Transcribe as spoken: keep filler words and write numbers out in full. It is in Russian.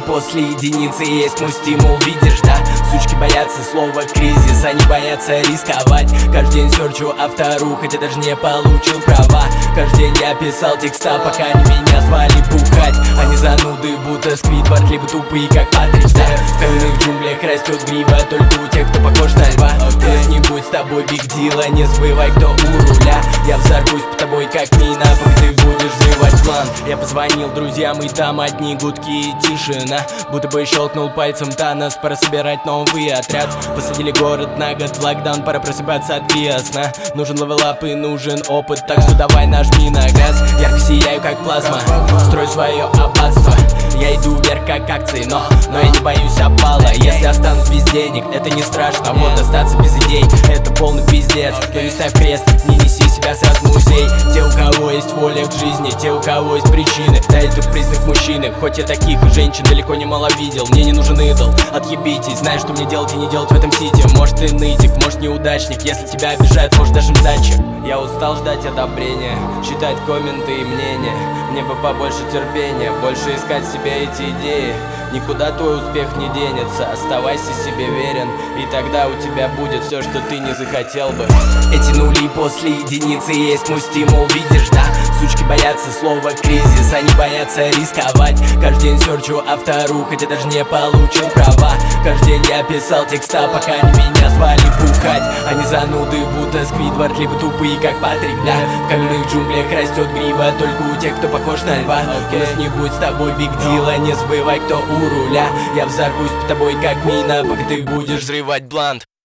после единицы есть мой стимул, видишь, да? Сучки боятся слова кризис, они боятся рисковать. Каждый день серчу автору, хотя даже не получил права. Каждый день я писал текста, пока они меня звали бухать. Они зануды, будто Сквидвард, либо тупые, как Патрик, да? В каменных джунглях растет грива только у тех, кто похож на льва. Кто-нибудь с тобой биг дила, не забывай, кто у руля. Я взорвусь по тобой, как мина, пока ты будешь взрывать план. Я позвонил друзьям, и там одни гудки и тишина. Будто бы щелкнул пальцем Танос, пора собирать новый отряд. Посадили город на год в локдаун, пора просыпаться от сна. Нужен левелап и нужен опыт, так что давай нажми на газ. Ярко сияю, как плазма, строю свое аббатство. Я иду вверх, как акции, но, но я не боюсь обвала. Если останусь без денег, это не страшно, а вот остаться без идей — это полный пиздец. Но не ставь крест, не неси себя сразу в музей. Те, у кого есть воля к жизни, те, у кого есть причины, да это признак мужчины. Хоть я таких женщин далеко не мало видел, мне не нужен идол, отъебитесь. Знаешь, что мне делать и не делать в этом сити. Может ты нытик, может неудачник, если тебя обижают, может даже мзачик. Я устал ждать одобрения, читать комменты и мнения. Мне бы побольше терпения, больше искать в себе эти идеи. Никуда твой успех не денется, оставайся себе верен, и тогда у тебя будет все, что ты не захотел бы. Эти нули после единицы есть мой стимул, видишь, да? Сучки боятся слова кризис, они боятся рисковать. Каждый день серчу автору, хотя даже не получил права. Каждый день я писал текста, пока они меня звали бухать. Они зануды, будто Сквидвард, либо тупые, как Патрик, да? В каменных джунглях растет грива только у тех, кто похож на льва. У нас не будет с тобой биг дила, не забывай, кто у руля. Я взорвусь по тобой, как мина, пока ты будешь взрывать блант.